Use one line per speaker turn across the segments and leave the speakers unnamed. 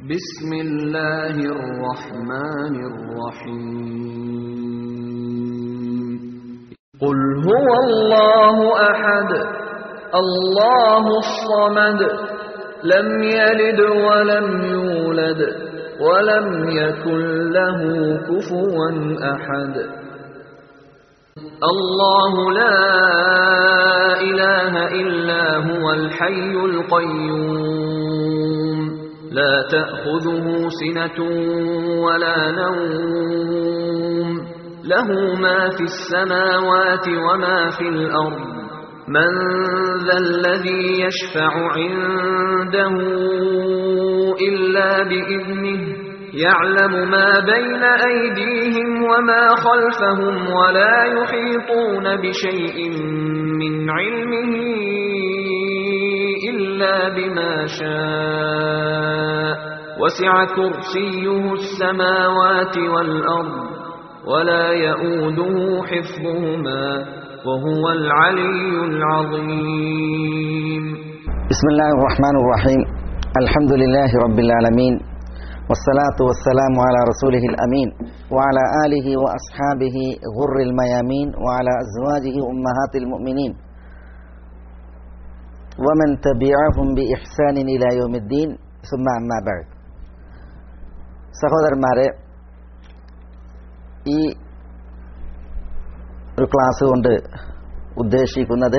ബിസ്മില്ലാഹിർ റഹ്മാനിർ റഹീം. ഖുൽ ഹുവല്ലാഹു അഹദ് അല്ലാഹുസ് സമദ് ലം യലിദ് വലം യൂലദ് വലം യകുൽ ലഹു കുഫുവൻ അഹദ്. الله لا إله إلا هو الحي القيوم لا تأخذه سنة ولا نوم له ما في السماوات وما في الأرض من ذا الذي يشفع عنده إلا بإذنه يعلم ما بين أيديهم وما خلفهم ولا يحيطون بشيء من علمه إلا بما شاء وسع كرسيه السماوات والأرض ولا يؤوده حفظهما وهو العلي العظيم.
بسم الله الرحمن الرحيم. الحمد لله رب العالمين والصلاة والسلام على رسوله الأمين وعلى آله وأصحابه غر الميامين وعلى أزواجه أمهات المؤمنين ومن تبعهم بإحسان إلى يوم الدين ثم أما بعد. സഹോദരന്മാരെ, ഈ ഒരു ക്ലാസ് കൊണ്ട് ഉദ്ദേശിക്കുന്നത്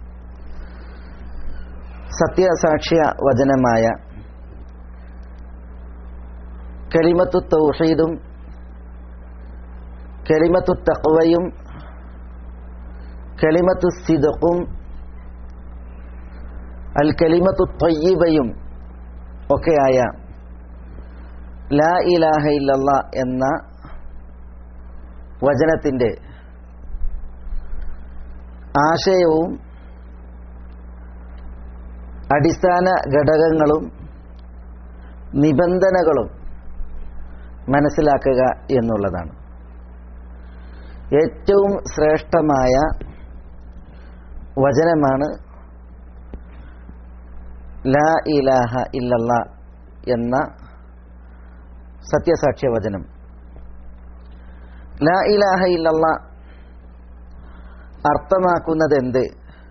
സത്യസാക്ഷ്യ വചനമായ കലിമത്തു തൗഹീദും കലിമത്തു തഖ്വയും കലിമത്തു സിദ്ഖും അൽ കലിമത്തു ത്വയ്യിബയും ഒക്കെയായ ലാ ഇലാഹ ഇല്ലല്ലാഹ് എന്ന വചനത്തിൻ്റെ ആശയവും അടിസ്ഥാന ഘടകങ്ങളും നിബന്ധനകളും മനസ്സിലാക്കുക എന്നുള്ളതാണ്. ഏറ്റവും ശ്രേഷ്ഠമായ വചനമാണ് ലാ ഇലാഹ ഇല്ലല്ലാഹ് എന്ന സത്യസാക്ഷ്യ വചനം. ലാ ഇലാഹ ഇല്ലല്ലാഹ് അർത്ഥമാക്കുന്നത് എന്ത്?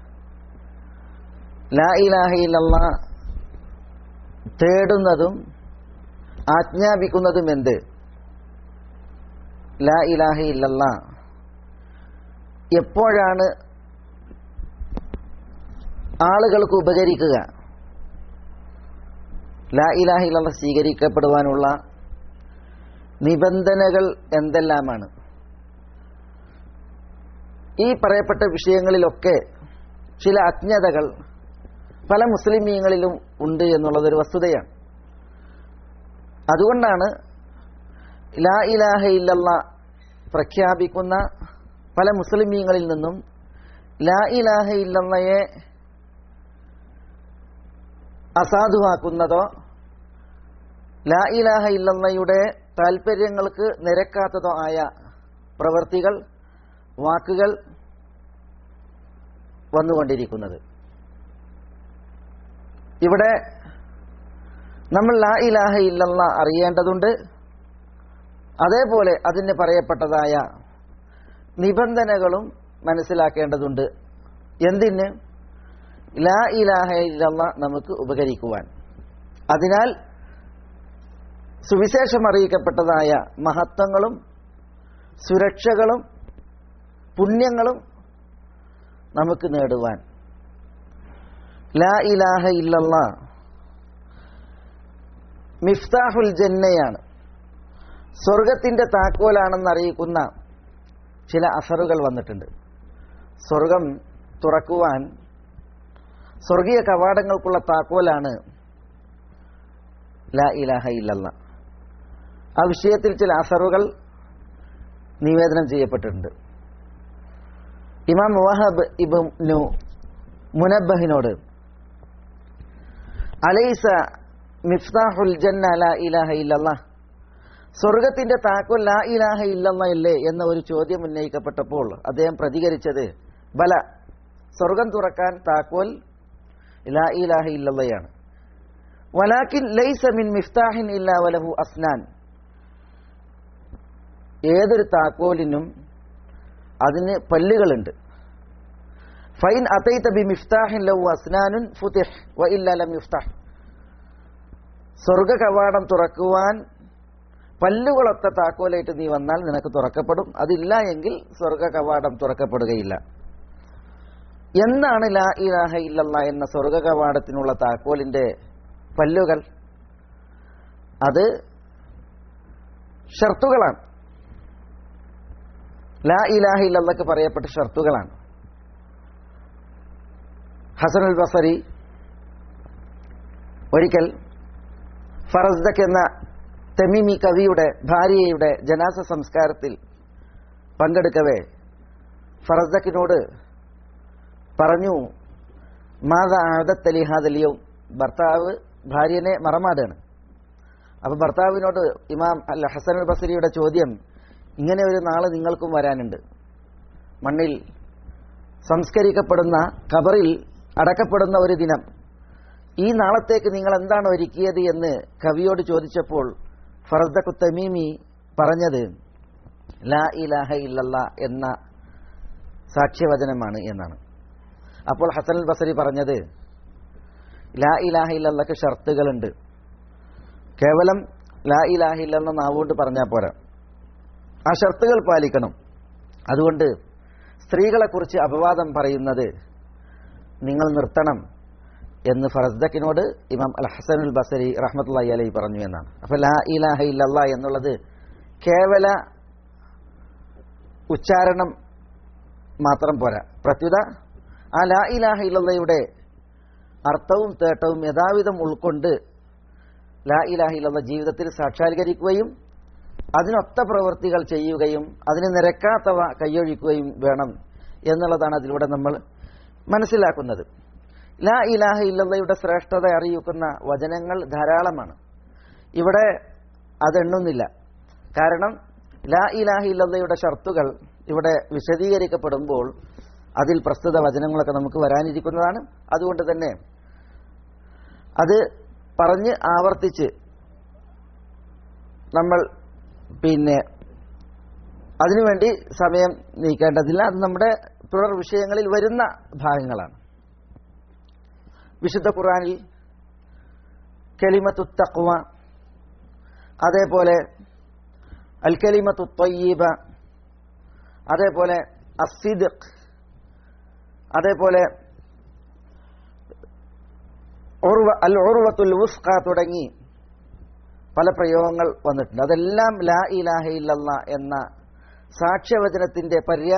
ലാ ഇലാഹ ഇല്ലല്ലാഹ് തേടുന്നതും ആജ്ഞാപിക്കുന്നതും എന്ത്? ലാ ഇലാഹ ഇല്ലല്ലാഹ് എപ്പോഴാണ് ആളുകൾക്ക് ഉപകരിക്കുക? ലാ ഇലാഹ ഇല്ലല്ലാഹ് സ്വീകരിക്കപ്പെടുവാനുള്ള നിബന്ധനകൾ എന്തെല്ലാമാണ്? ഈ പറയപ്പെട്ട വിഷയങ്ങളിലൊക്കെ ചില അജ്ഞതകൾ പല മുസ്ലിമീങ്ങളിലും ഉണ്ട് എന്നുള്ളതൊരു വസ്തുതയാണ്. അതുകൊണ്ടാണ് ലാ ഇലാഹ ഇല്ലല്ലാഹ് പ്രഖ്യാപിക്കുന്ന പല മുസ്ലിമീങ്ങളിൽ നിന്നും ലാ ഇലാഹ ഇല്ലല്ലാഹയെ അസാധുവാക്കുന്നതോ ലാ ഇലാഹ ഇല്ലല്ലാഹയുടെ താൽപര്യങ്ങൾക്ക് നിരക്കാത്തതോ ആയ പ്രവൃത്തികൾ, വാക്കുകൾ വന്നുകൊണ്ടിരിക്കുന്നത്. ഇവിടെ നമ്മൾ ലാ ഇലാഹ ഇല്ലല്ലാഹ് അറിയേണ്ടതുണ്ട്. അതേപോലെ അതിന് പറയപ്പെട്ടതായ നിബന്ധനകളും മനസ്സിലാക്കേണ്ടതുണ്ട്. എന്തിന്? ലാ ഇലാഹ ഇല്ലല്ലാഹ് നമുക്ക് ഉപകരിക്കുവാൻ. അതിനാൽ സുവിശേഷം അറിയിക്കപ്പെട്ടതായ മഹത്വങ്ങളും സുരക്ഷകളും പുണ്യങ്ങളും നമുക്ക് നേടുവാൻ ലാ ഇലാഹ ഇല്ലല്ലാഹ് മിഫ്താഹുൽ ജന്നയാണ്, സ്വർഗത്തിന്റെ താക്കോലാണെന്ന് അറിയിക്കുന്ന ചില അസറുകൾ വന്നിട്ടുണ്ട്. സ്വർഗം തുറക്കുവാൻ സ്വർഗീയ കവാടങ്ങൾക്കുള്ള താക്കോലാണ് ലാ ഇലാഹ ഇല്ലല്ലാഹ്. ആ വിഷയത്തിൽ ചില അസറുകൾ നിവേദനം ചെയ്യപ്പെട്ടിട്ടുണ്ട്. ഇമാം വഹബ് ഇബ്നു മുനബ്ബഹിനോട് അലൈസ മിഫ്താഹുൽ ജന്ന ലാ ഇലാഹ ഇല്ലല്ലാഹ്, സ്വർഗത്തിന്റെ താക്കോൽ ലാ ഇലാഹ ഇല്ലല്ലാഹ് അല്ലേ എന്ന ഒരു ചോദ്യം ഉന്നയിക്കപ്പെട്ടപ്പോൾ അദ്ദേഹം പ്രതികരിച്ചത്, ബല, സ്വർഗം തുറക്കാൻ താക്കോൽ ലാ ഇലാഹ ഇല്ലല്ലാഹയാണ്. വലാകിൻ ലൈസ മിൻ മിഫ്താഹിൻ ഇല്ലാ വലഹു അസ്നാൻ. ഏതൊരു താക്കോലിനും അതിന് പല്ലുകളുണ്ട്. ഫൈൻ അതൈത ബി മിഫ്താഹിൻ ലഹു അസ്നാനുൻ ഫുതിഹ് വഇല്ലാ ലം യുഫ്തഹ്. സ്വർഗ കവാടം തുറക്കുവാൻ പല്ലുകളൊത്ത താക്കോലായിട്ട് നീ വന്നാൽ നിനക്ക് തുറക്കപ്പെടും, അതില്ല എങ്കിൽ സ്വർഗ കവാടം തുറക്കപ്പെടുകയില്ല. എന്താണ് ലാ ഇലാഹ ഇല്ലല്ലാഹ് എന്ന സ്വർഗ കവാടത്തിനുള്ള താക്കോലിന്റെ പല്ലുകൾ? അത് ഷർത്തുകളാണ്. ലാ ഇലാഹ ഇല്ലല്ലാഹ്ക്ക് പറയപ്പെട്ട ഷർത്തുകളാണ്. ഹസനുൽ ബസരി ഒരിക്കൽ ഫറസ്ദഖ് എന്ന തമീമി കവിയുടെ ഭാര്യയുടെ ജനാസ സംസ്കാരത്തിൽ പങ്കെടുക്കവേ ഫറസ്ദഖിനോട് പറഞ്ഞു, മാദാ അഅദത്ത ലി ഹാദൽ യൗം. ഭർത്താവ് ഭാര്യനെ മറമാടാണ്. അപ്പോൾ ഭർത്താവിനോട് ഇമാം അൽ ഹസൻ അൽ ബസരിയുടെ ചോദ്യം, ഇങ്ങനെ ഒരു നാളെ നിങ്ങൾക്കും വരാനുണ്ട്. മണ്ണിൽ സംസ്കരിക്കപ്പെടുന്ന, ഖബറിൽ അടക്കപ്പെടുന്ന ഒരു ദിനം. ഈ നാളത്തേക്ക് നിങ്ങൾ എന്താണ് ഒരുക്കിയത് എന്ന് കവിയോട് ചോദിച്ചപ്പോൾ ഫറസ്ദഖ് തമീമി പറഞ്ഞത് ലാ ഇലാഹ ഇല്ലല്ലാഹ് എന്ന സാക്ഷ്യവചനമാണ് എന്നാണ്. അപ്പോൾ ഹസൻ അൽ ബസരി പറഞ്ഞത്, ലാ ഇലാഹ ഇല്ലല്ലാഹ്ക്ക് ഷർത്തുകളുണ്ട്. കേവലം ലാ ഇലാഹ ഇല്ലല്ലാഹ് നാവുകൊണ്ട് പറഞ്ഞാൽ പോരാ, ആ ഷർത്തുകൾ പാലിക്കണം. അതുകൊണ്ട് സ്ത്രീകളെക്കുറിച്ച് അപവാദം പറയുന്നത് നിങ്ങൾ നിർത്തണം എന്ന് ഫറസ്ദഖിനോട് ഇമാം അൽ ഹസനുൽ ബസരി റഹ്മത്തുള്ളാഹി അലൈഹി പറഞ്ഞു എന്നാണ്. അപ്പോൾ ലാ ഇലാഹ ഇല്ലല്ലാഹ് എന്നുള്ളത് കേവല ഉച്ചാരണം മാത്രം പോരാ, പ്രത്യുത ആ ലാ ഇലാഹ ഇല്ലല്ലാഹയുടെ അർത്ഥവും തേട്ടവും യഥാവിധം ഉൾക്കൊണ്ട് ലാ ഇലാഹ ഇല്ലല്ലാഹ് ജീവിതത്തിൽ സാക്ഷാത്കരിക്കുകയും അതിനൊത്ത പ്രവൃത്തികൾ ചെയ്യുകയും അതിന് നിരക്കാത്തവ കൈയൊഴിക്കുകയും വേണം എന്നുള്ളതാണ് അതിലൂടെ നമ്മൾ മനസ്സിലാക്കുന്നത്. ലാ ഇലാഹ ഇല്ലല്ലാഹയുടെ ശ്രേഷ്ഠത അറിയിക്കുന്ന വചനങ്ങൾ ധാരാളമാണ്. ഇവിടെ അതെണ്ണുന്നില്ല. കാരണം ലാ ഇലാഹ ഇല്ലല്ലാഹയുടെ ഷർത്തുകൾ ഇവിടെ വിശദീകരിക്കപ്പെടുമ്പോൾ അതിൽ പ്രസ്തുത വചനങ്ങളൊക്കെ നമുക്ക് വരാനിരിക്കുന്നതാണ്. അതുകൊണ്ട് തന്നെ അത് പറഞ്ഞ് ആവർത്തിച്ച് നമ്മൾ അതിനുവേണ്ടി സമയം നീക്കേണ്ടതില്ല. അത് നമ്മുടെ തുടർ വിഷയങ്ങളിൽ വരുന്ന ഭാഗങ്ങളാണ്. വിശുദ്ധ ഖുർആനിൽ കലിമത്തു തഖ്വ, അതേപോലെ അൽ കലിമത്തു ത്വയ്യിബ, അതേപോലെ അസ്സിദ്ഖ്, അതേപോലെ അൽ ഉർവത്തുൽ വുസ്ഖ തുടങ്ങി പല പ്രയോഗങ്ങൾ വന്നിട്ടുണ്ട്. അതെല്ലാം ലാ ഇലാഹ ഇല്ലല്ലാഹ് എന്ന സാക്ഷ്യവചനത്തിന്റെ